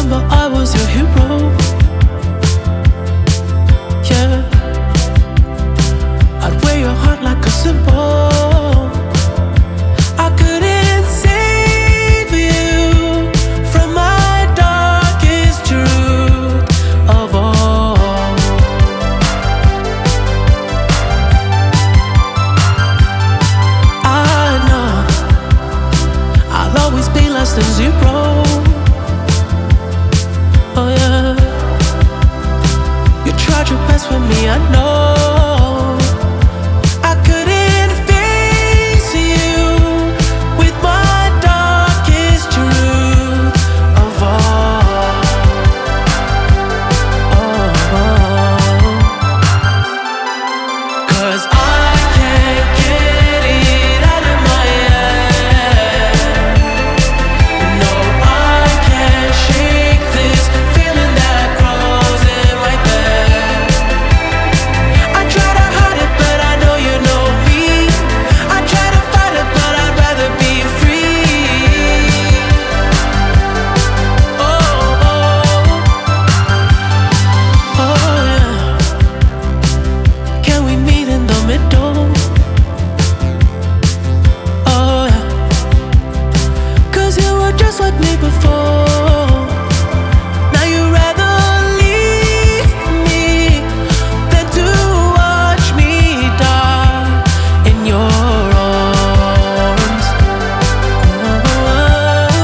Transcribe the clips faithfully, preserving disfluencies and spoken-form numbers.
remember I was your hero. Yeah, I'd wear your heart like a symbol. I couldn't save you from my darkest truth of all. I know I'll always be less than zero. Oh yeah, you tried your best with me, I know. I couldn't face you with my darkest truth of all. Oh, oh. 'Cause I can't get it out of my head. No, I can't shake this feeling that grows in my bed. I try to hide it, but I know you know me. I try to fight it, but I'd rather be free. Oh, oh, oh yeah. Can we meet in the middle? Oh yeah. 'Cause you were just like me before. Now you'd rather leave me than to watch me die in your arms. Oh,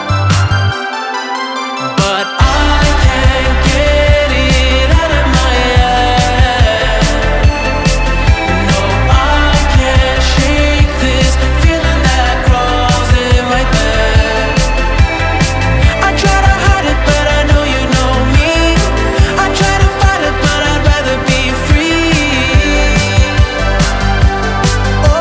but I can't get it out of my head. No, I can't shake this feeling that grows in my bed. I try to hide it, but I know you know me. I try to fight it, but I'd rather be free. Oh,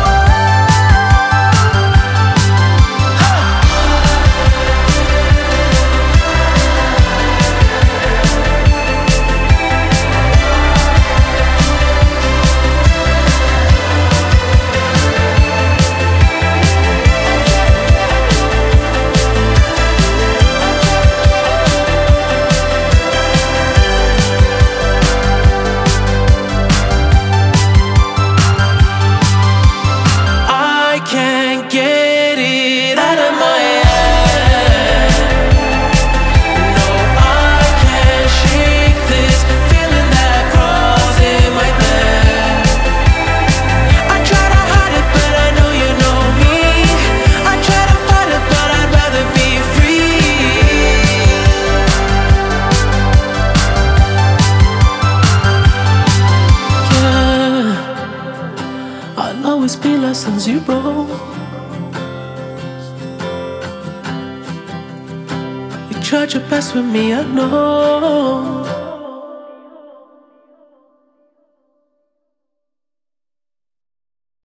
I can't get it out of my head. No, I can't shake this feeling that grows in my bed. I try to hide it, but I know you know me. I try to fight it, but I'd rather be free. Yeah, I'll always be less than zero. You tried your best with me, I know.